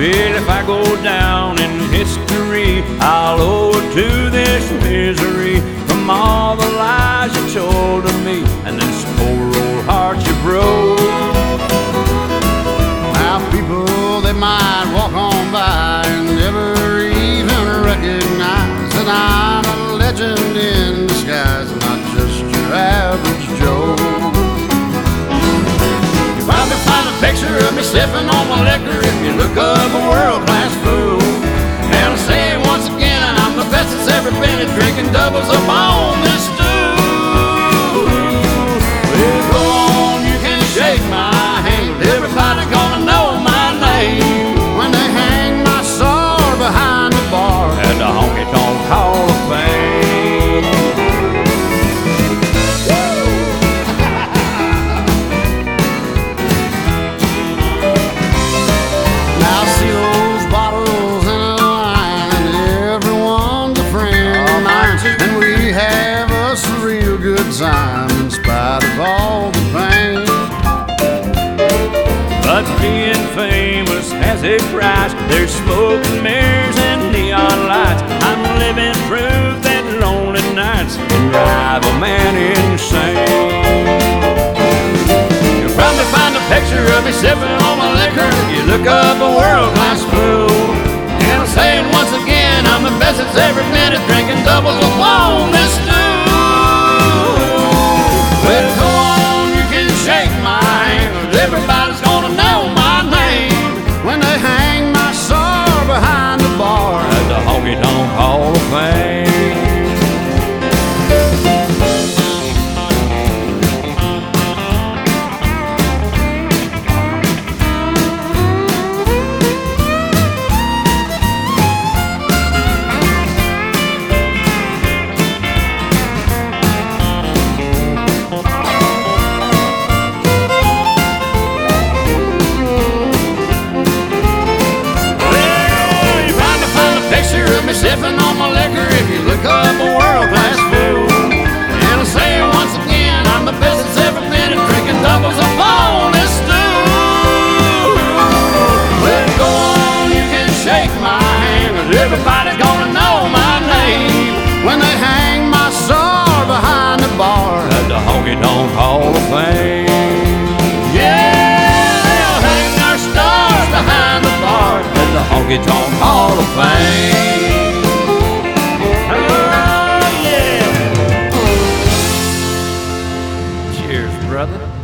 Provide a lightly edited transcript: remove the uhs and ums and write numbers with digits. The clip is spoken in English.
Well, if I go down in history, I'll owe it to this misery from all the lies you told to me and this poor old heart you broke. Now people, they might walk on by and never even recognize that I'm a legend in disguise, not just your average Joe. You probably find a picture of me sipping on my liquor if you look up a world-class fool. And I'll say it once again, I'm the best that's ever been at drinking doubles up on this stool. Well, go on, you can shake my hand, but everybody gonna know my name when they hang my sword behind the bar At the Honky Tonk Hall of Fame. Now see those bottles in a line, and everyone's a friend of mine, and we have us a real good time in spite of all the pain. But being famous has a price. There's smoke and mirrors and neon lights. I'm living proof that lonely nights can drive a man insane. You'll probably find a picture of me sipping on my liquor if you look up a world-class fool. And I'll say it once again, I'm the best that's ever been at drinking doubles upon this stool. Well, go on, you can shake my hand, but everybody's gonna know my name when they hang my sword behind the bar At the Honky Tonk Hall of Fame. sipping on my liquor if you look up a world-class fool. And I'll say it once again, I'm the best that's ever been at drinking doubles upon this stool. Well, go on, you can shake my hand, 'cause everybody's gonna know my name when they hang my sword behind the bar At the Honky Tonk Hall of Fame. Yeah, they'll hang our stars behind the bar At the Honky Tonk Hall of Fame. Oh, yeah. Cheers, brother.